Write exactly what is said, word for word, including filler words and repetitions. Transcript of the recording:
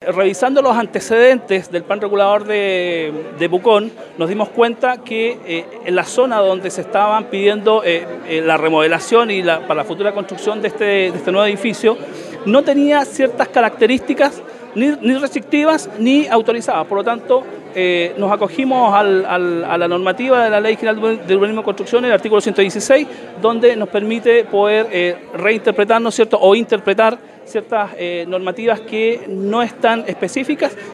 revisando los antecedentes del plan regulador de, de Pucón, nos dimos cuenta que eh, en la zona donde se estaban pidiendo eh, eh, la remodelación y la, para la futura construcción de este, de este nuevo edificio, no tenía ciertas características ni, ni restrictivas ni autorizadas. Por lo tanto, eh, nos acogimos al, al, a la normativa de la Ley General de Urbanismo y Construcción, el artículo ciento dieciséis, donde nos permite poder eh, reinterpretar, ¿no es cierto?, o interpretar ciertas eh, normativas que no están específicas